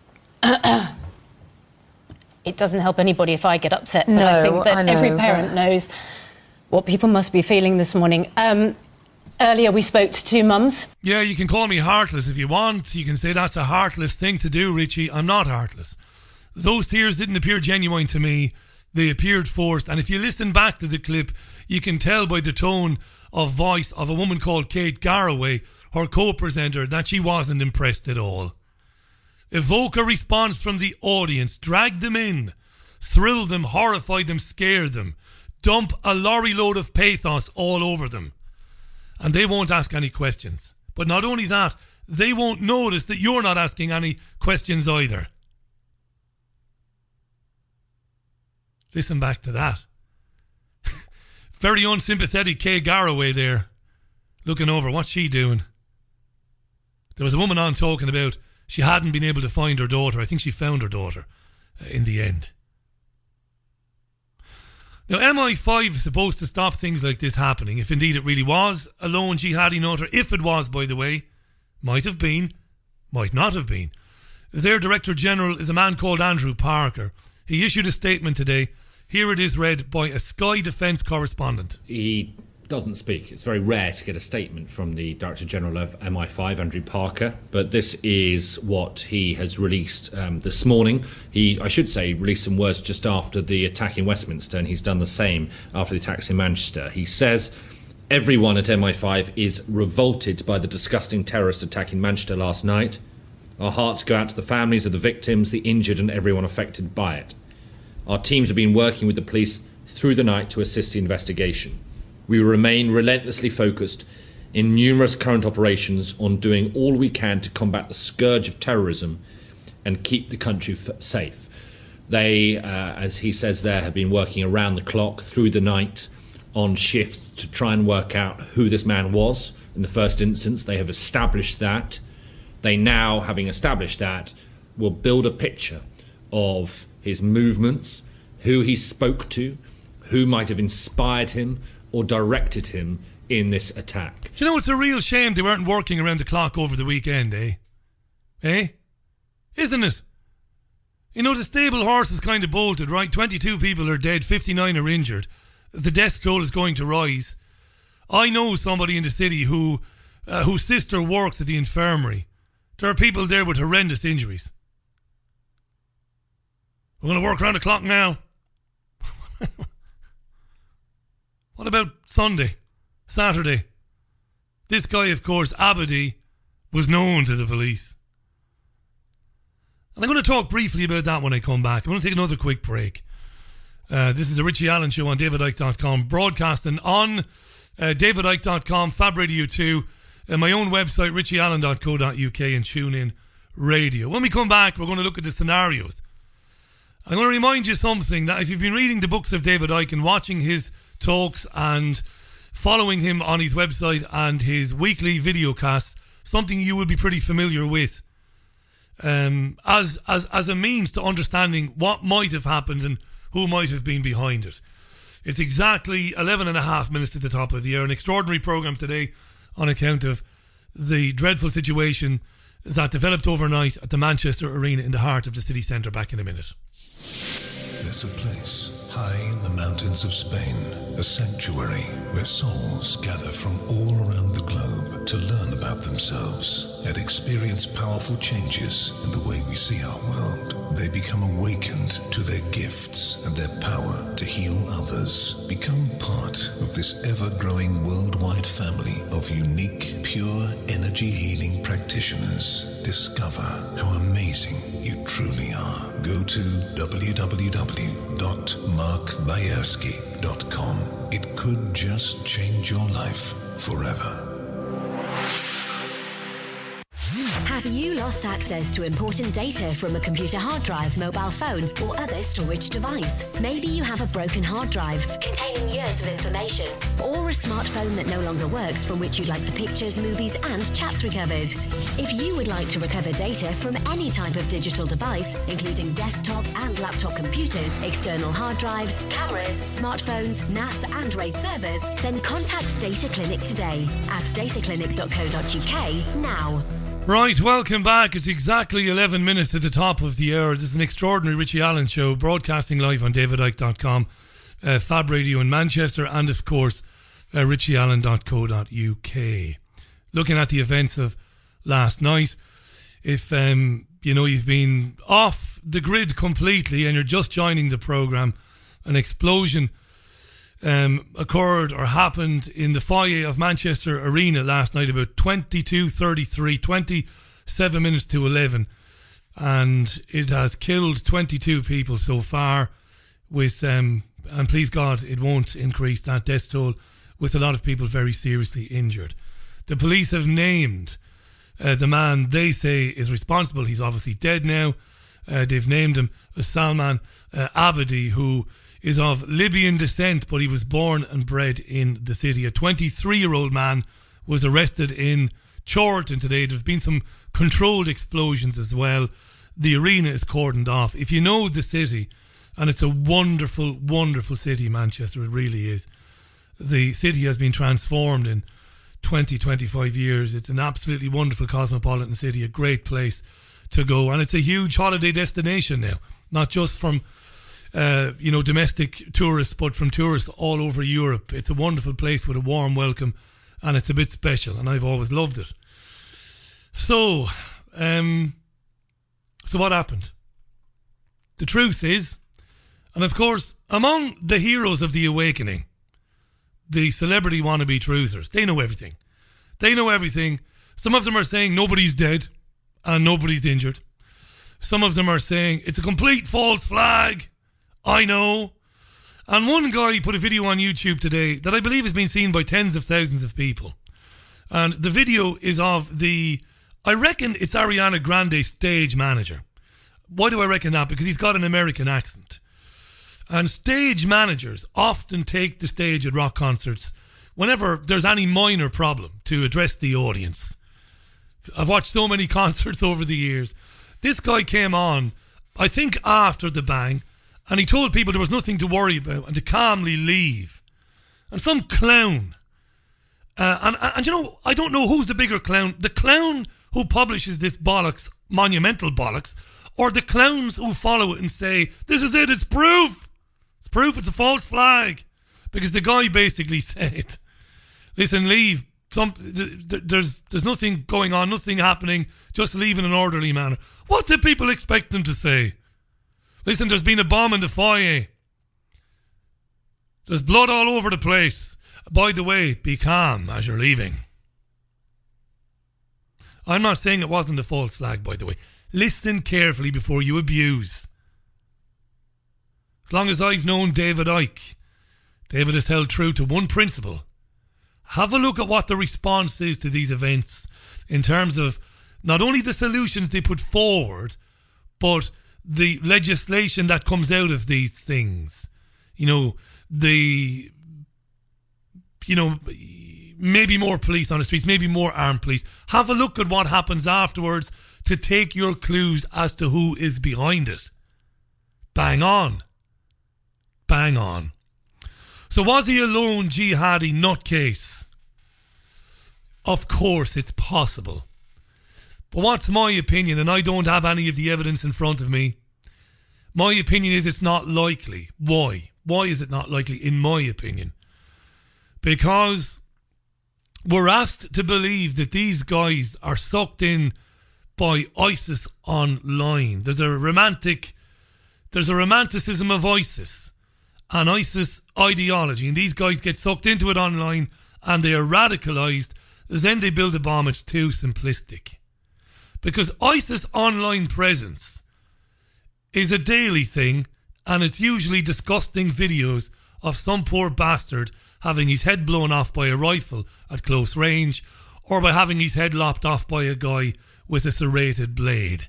It doesn't help anybody if I get upset, but I think that every parent knows what people must be feeling this morning. Earlier we spoke to two mums. Yeah, you can call me heartless if you want. You can say that's a heartless thing to do, Richie. I'm not heartless. Those tears didn't appear genuine to me. They appeared forced. And if you listen back to the clip, you can tell by the tone of voice of a woman called Kate Garraway her co-presenter that she wasn't impressed at all. Evoke a response from the audience, drag them in, thrill them, horrify them, scare them, dump a lorry load of pathos all over them. And they won't ask any questions. But not only that, they won't notice that you're not asking any questions either. Listen back to that. Very unsympathetic Kay Garraway there, looking over. What's she doing? There was a woman on talking about she hadn't been able to find her daughter. I think she found her daughter in the end. Now, MI5 is supposed to stop things like this happening, if indeed it really was a lone jihadi nutter. If it was, by the way, might have been, might not have been. Their Director General is a man called Andrew Parker. He issued a statement today. Here it is read by a Sky Defence correspondent. He doesn't speak. It's very rare to get a statement from the Director General of MI5, Andrew Parker, but this is what he has released this morning. He, I should say, released some words just after the attack in Westminster, and he's done the same after the attacks in Manchester. He says, everyone at MI5 is revolted by the disgusting terrorist attack in Manchester last night. Our hearts go out to the families of the victims, the injured, and everyone affected by it. Our teams have been working with the police through the night to assist the investigation. We remain relentlessly focused in numerous current operations on doing all we can to combat the scourge of terrorism and keep the country safe. They, as he says there, have been working around the clock through the night on shifts to try and work out who this man was. In the first instance, they have established that. They now, having established that, will build a picture of his movements, who he spoke to, who might have inspired him or directed him in this attack. Do you know, it's a real shame they weren't working around the clock over the weekend, eh? Eh? Isn't it? You know, the stable horse is kind of bolted, right? 22 people are dead, 59 are injured. The death toll is going to rise. I know somebody in the city whose sister works at the infirmary. There are people there with horrendous injuries. We're going to work around the clock now. What about Sunday, Saturday? This guy, of course, Abadi, was known to the police. And I'm going to talk briefly about that when I come back. I'm going to take another quick break. This is the Richie Allen Show on davidicke.com, broadcasting on davidicke.com, Fab Radio 2, and my own website, richieallen.co.uk, and TuneIn Radio. When we come back, we're going to look at the scenarios. I'm going to remind you something, that if you've been reading the books of David Icke and watching his talks and following him on his website and his weekly videocasts, something you would be pretty familiar with as a means to understanding what might have happened and who might have been behind it. It's exactly 11 and a half minutes to the top of the hour. An extraordinary programme today on account of the dreadful situation that developed overnight at the Manchester Arena in the heart of the city centre. Back in a minute. There's a place high in the mountains of Spain, a sanctuary where souls gather from all around the globe to learn about themselves and experience powerful changes in the way we see our world. They become awakened to their gifts and their power to heal others. Become part of this ever-growing worldwide family of unique, pure energy healing practitioners. Discover how amazing you truly are. Go to www.markbayerski.com. It could just change your life forever. Have you lost access to important data from a computer hard drive, mobile phone, or other storage device? Maybe you have a broken hard drive containing years of information, or a smartphone that no longer works from which you'd like the pictures, movies, and chats recovered. If you would like to recover data from any type of digital device, including desktop and laptop computers, external hard drives, cameras, smartphones, NAS, and RAID servers, then contact Data Clinic today at dataclinic.co.uk now. Right, welcome back. It's exactly 11 minutes to the top of the hour. This is an extraordinary Richie Allen Show, broadcasting live on davidicke.com, Fab Radio in Manchester, and of course, richieallen.co.uk. Looking at the events of last night, if you've been off the grid completely and you're just joining the programme, an explosion occurred or happened in the foyer of Manchester Arena last night about 22:33, 27 minutes to 11. And it has killed 22 people so far with, and please God, it won't increase that death toll, with a lot of people very seriously injured. The police have named the man they say is responsible. He's obviously dead now. They've named him Salman Abedi, who is of Libyan descent, but he was born and bred in the city. A 23-year-old man was arrested in Chorlton today. There's been some controlled explosions as well. The arena is cordoned off. If you know the city, and it's a wonderful, wonderful city, Manchester, it really is. The city has been transformed in 25 years. It's an absolutely wonderful cosmopolitan city, a great place to go. And it's a huge holiday destination now, not just from domestic tourists, but from tourists all over Europe. It's a wonderful place with a warm welcome, and it's a bit special, and I've always loved it. So what happened? The truth is, and of course, among the heroes of the awakening, the celebrity wannabe truthers, they know everything. They know everything. Some of them are saying nobody's dead and nobody's injured. Some of them are saying it's a complete false flag. I know. And one guy put a video on YouTube today that I believe has been seen by tens of thousands of people. And the video is of I reckon it's Ariana Grande's stage manager. Why do I reckon that? Because he's got an American accent. And stage managers often take the stage at rock concerts whenever there's any minor problem to address the audience. I've watched so many concerts over the years. This guy came on, I think after the bang, and he told people there was nothing to worry about and to calmly leave. And some clown, and you know, I don't know who's the bigger clown, the clown who publishes this bollocks, monumental bollocks, or the clowns who follow it and say, this is it, it's proof. It's proof it's a false flag. Because the guy basically said, listen, leave. There's nothing going on, nothing happening, just leave in an orderly manner. What do people expect them to say? Listen, there's been a bomb in the foyer. There's blood all over the place. By the way, be calm as you're leaving. I'm not saying it wasn't a false flag, by the way. Listen carefully before you abuse. As long as I've known David Icke, David has held true to one principle. Have a look at what the response is to these events in terms of not only the solutions they put forward, but the legislation that comes out of these things. Maybe more police on the streets, maybe more armed police. Have a look at what happens afterwards to take your clues as to who is behind it. Bang on. Bang on. So was he a lone jihadi nutcase? Of course it's possible. But what's my opinion, and I don't have any of the evidence in front of me, my opinion is it's not likely. Why? Why is it not likely, in my opinion? Because we're asked to believe that these guys are sucked in by ISIS online. There's a romanticism of ISIS and ISIS ideology, and these guys get sucked into it online and they are radicalised. Then they build a bomb. It's too simplistic. Because ISIS online presence is a daily thing, and it's usually disgusting videos of some poor bastard having his head blown off by a rifle at close range, or by having his head lopped off by a guy with a serrated blade.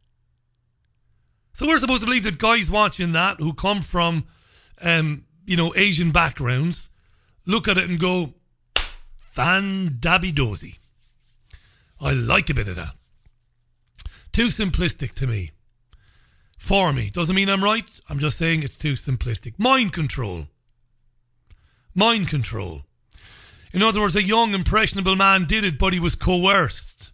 So we're supposed to believe that guys watching that who come from Asian backgrounds look at it and go, fan-dabby-dozy. I like a bit of that. Too simplistic to me. For me. Doesn't mean I'm right. I'm just saying it's too simplistic. Mind control. Mind control. In other words, a young, impressionable man did it, but he was coerced.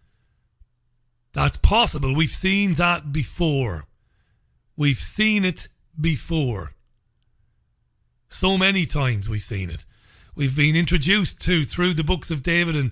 That's possible. We've seen that before. We've seen it before. So many times we've seen it. We've been introduced to, through the books of David and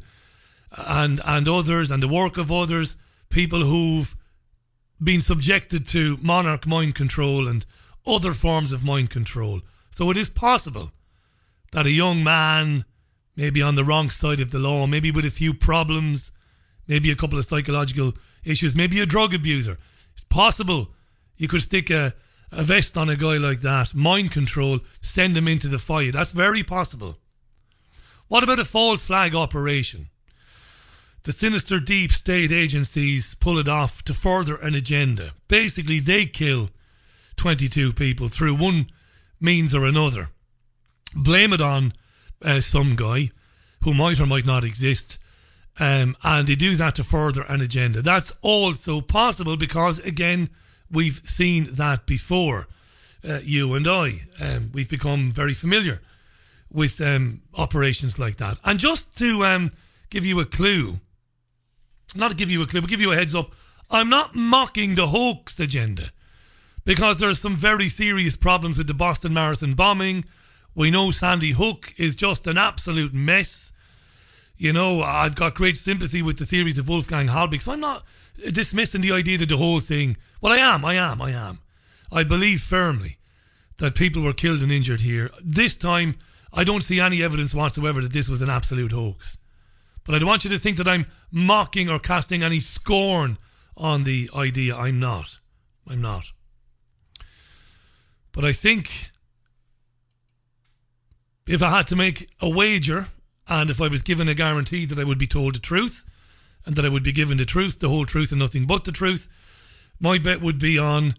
others, and the work of others, people who've been subjected to monarch mind control and other forms of mind control. So it is possible that a young man, maybe on the wrong side of the law, maybe with a few problems, maybe a couple of psychological issues, maybe a drug abuser. It's possible you could stick a vest on a guy like that, mind control, send him into the fight. That's very possible. What about a false flag operation? The sinister deep state agencies pull it off to further an agenda. Basically, they kill 22 people through one means or another. Blame it on some guy who might or might not exist, and they do that to further an agenda. That's also possible because, again, we've seen that before. You and I, we've become very familiar with operations like that. And just to give you a clue, not to give you a clue, but give you a heads up, I'm not mocking the hoax agenda, because there are some very serious problems with the Boston Marathon bombing. We know Sandy Hook is just an absolute mess. You know, I've got great sympathy with the theories of Wolfgang Halbig, so I'm not dismissing the idea that the whole thing... Well, I am. I believe firmly that people were killed and injured here. This time, I don't see any evidence whatsoever that this was an absolute hoax. But I don't want you to think that I'm mocking or casting any scorn on the idea. I'm not. But I think if I had to make a wager, and if I was given a guarantee that I would be told the truth, and that I would be given the truth, the whole truth and nothing but the truth, my bet would be on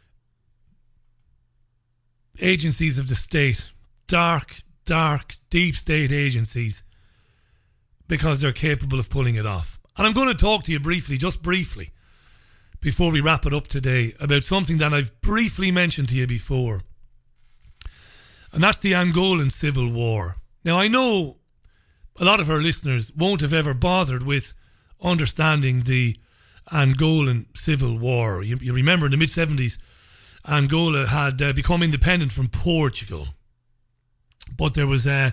agencies of the state. Dark, deep state agencies, because they're capable of pulling it off. And I'm going to talk to you briefly, just briefly, before we wrap it up today, about something that I've briefly mentioned to you before. And that's the Angolan Civil War. Now, I know a lot of our listeners won't have ever bothered with understanding the Angolan Civil War. You remember in the mid-70s, Angola had become independent from Portugal. But there were a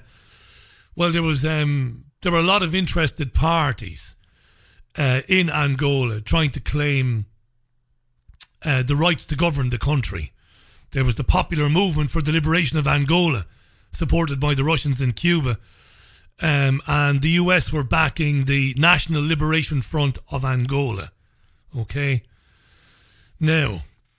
lot of interested parties in Angola trying to claim the rights to govern the country. There was the Popular Movement for the Liberation of Angola, supported by the Russians in Cuba, and the US were backing the National Liberation Front of Angola. Okay? Now,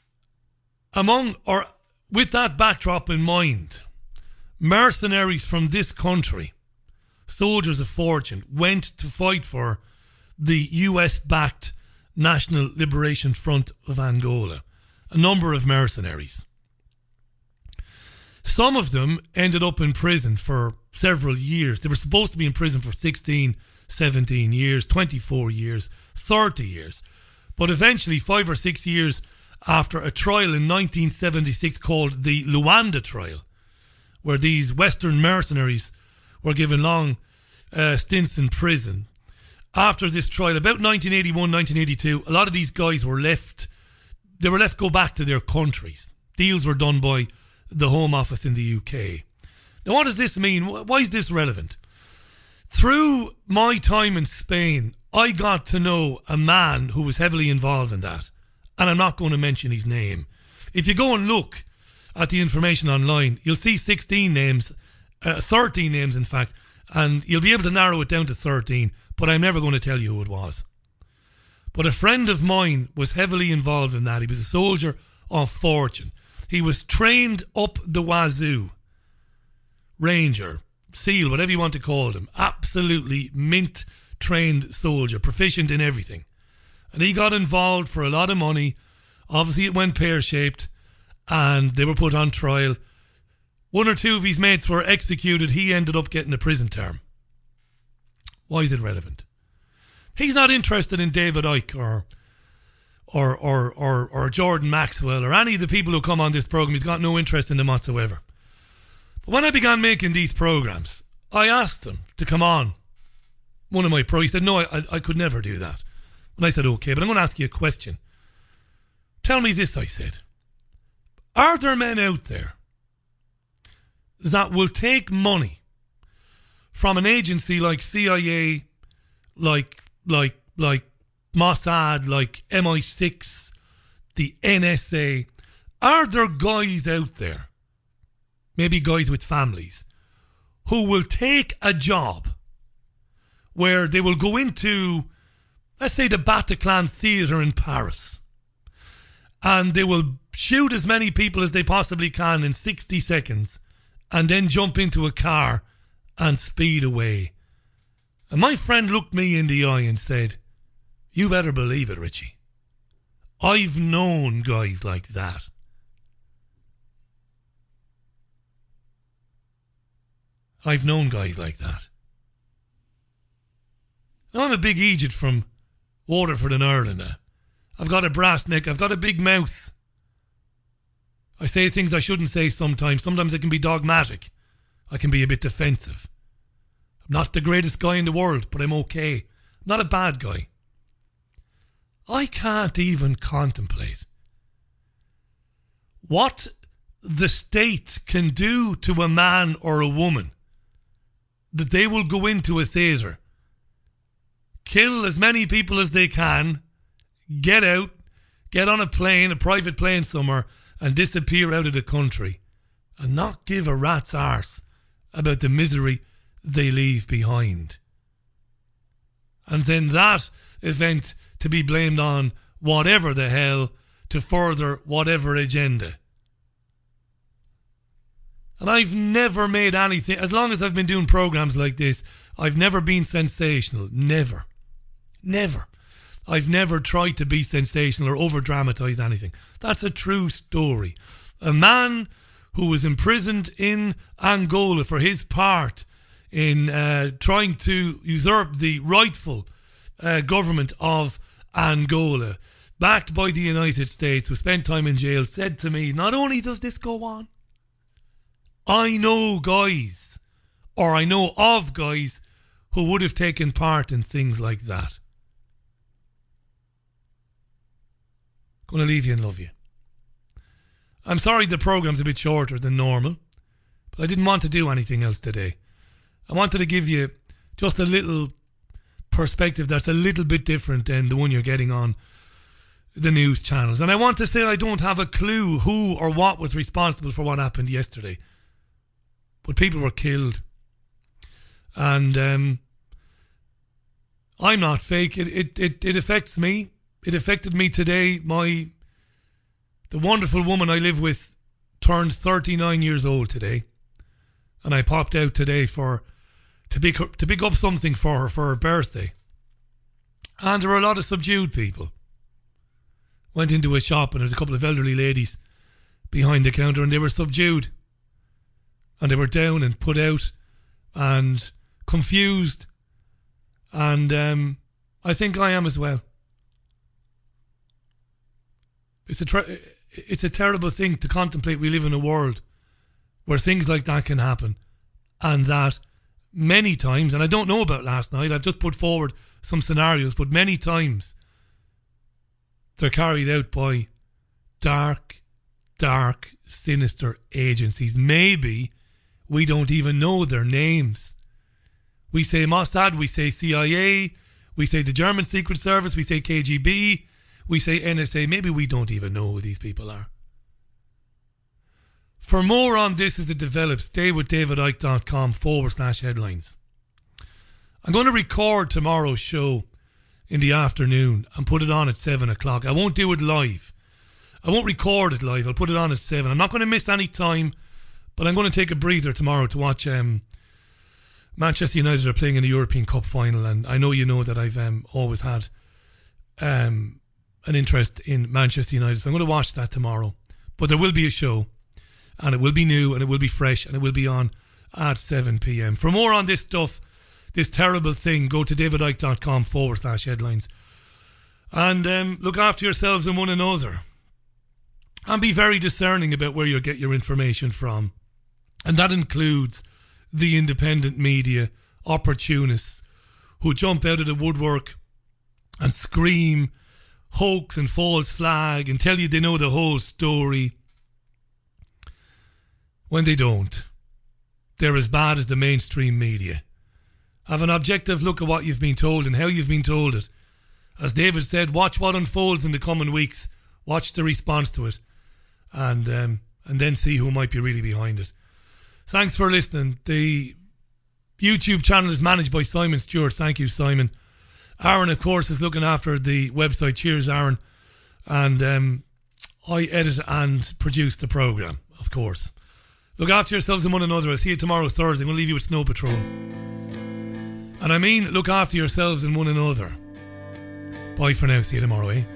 with that backdrop in mind, mercenaries from this country, soldiers of fortune, went to fight for the US-backed National Liberation Front of Angola. A number of mercenaries. Some of them ended up in prison for several years. They were supposed to be in prison for 16, 17 years, 24 years, 30 years. But eventually, 5 or 6 years after a trial in 1976 called the Luanda trial, where these Western mercenaries were given long stints in prison. After this trial, about 1981, 1982, a lot of these guys were left go back to their countries. Deals were done by the Home Office in the UK. Now, what does this mean? Why is this relevant? Through my time in Spain, I got to know a man who was heavily involved in that. And I'm not going to mention his name. If you go and look at the information online, you'll see 16 names, 13 names in fact, and you'll be able to narrow it down to 13, but I'm never going to tell you who it was. But a friend of mine was heavily involved in that. He was a soldier of fortune. He was trained up the wazoo. Ranger, SEAL, whatever you want to call him. Absolutely mint-trained soldier, proficient in everything. And he got involved for a lot of money. Obviously it went pear-shaped, and they were put on trial. 1 or 2 of his mates were executed. He ended up getting a prison term. Why is it relevant? He's not interested in David Icke or Jordan Maxwell or any of the people who come on this program. He's got no interest in them whatsoever. But when I began making these programs, I asked him to come on. One of my pros, he said, no, I could never do that. And I said, okay, but I'm going to ask you a question. Tell me this, I said. Are there men out there that will take money from an agency like CIA, like Mossad, like MI6, the NSA? Are there guys out there, maybe guys with families, who will take a job where they will go into, let's say, the Bataclan Theatre in Paris, and they will shoot as many people as they possibly can in 60 seconds and then jump into a car and speed away. And my friend looked me in the eye and said, "You better believe it, Richie. I've known guys like that." I've known guys like that. Now, I'm a big Egypt from Waterford in Ireland. I've got a brass neck. I've got a big mouth. I say things I shouldn't say sometimes. Sometimes I can be dogmatic. I can be a bit defensive. I'm not the greatest guy in the world, but I'm okay. Not a bad guy. I can't even contemplate what the state can do to a man or a woman that they will go into a theatre, kill as many people as they can, get out, get on a plane, a private plane somewhere, and disappear out of the country, and not give a rat's arse about the misery they leave behind. And then that event to be blamed on whatever the hell to further whatever agenda. And I've never made anything, as long as I've been doing programs like this, I've never been sensational. Never. Never. I've never tried to be sensational or over-dramatise anything. That's a true story. A man who was imprisoned in Angola for his part in trying to usurp the rightful government of Angola, backed by the United States, who spent time in jail, said to me, not only does this go on, I know guys, or I know of guys, who would have taken part in things like that. Going to leave you and love you. I'm sorry the programme's a bit shorter than normal, but I didn't want to do anything else today. I wanted to give you just a little perspective that's a little bit different than the one you're getting on the news channels. And I want to say I don't have a clue who or what was responsible for what happened yesterday. But people were killed. And I'm not fake. It affects me. It affected me today. The wonderful woman I live with turned 39 years old today. And I popped out today to pick up something for her birthday. And there were a lot of subdued people. Went into a shop and there was a couple of elderly ladies behind the counter and they were subdued. And they were down and put out and confused. And I think I am as well. It's a terrible thing to contemplate. We live in a world where things like that can happen. And that many times, and I don't know about last night, I've just put forward some scenarios, but many times they're carried out by dark, sinister agencies. Maybe we don't even know their names. We say Mossad, we say CIA, we say the German Secret Service, we say KGB, we say NSA. Maybe we don't even know who these people are. For more on this as it develops, stay with davidicke.com/headlines. I'm going to record tomorrow's show in the afternoon and put it on at 7 o'clock. I won't do it live. I won't record it live. I'll put it on at 7. I'm not going to miss any time, but I'm going to take a breather tomorrow to watch Manchester United are playing in the European Cup final, and I know you know that I've always had an interest in Manchester United, so I'm going to watch that tomorrow. But there will be a show, and it will be new, and it will be fresh, and it will be on at 7 p.m. For more on this stuff, this terrible thing, go to davidicke.com/headlines. And look after yourselves and one another. And be very discerning about where you get your information from. And that includes the independent media, opportunists who jump out of the woodwork and scream hoax and false flag and tell you they know the whole story when they don't. They're as bad as the mainstream media. Have an objective look at what you've been told and how you've been told it. As David said, watch what unfolds in the coming weeks. Watch the response to it. And then see who might be really behind it. Thanks for listening. The YouTube channel is managed by Simon Stewart. Thank you, Simon. Aaron, of course, is looking after the website. Cheers, Aaron. And I edit and produce the programme, of course. Look after yourselves and one another. I'll see you tomorrow, Thursday. We'll leave you with Snow Patrol. And I mean, look after yourselves and one another. Bye for now. See you tomorrow, eh?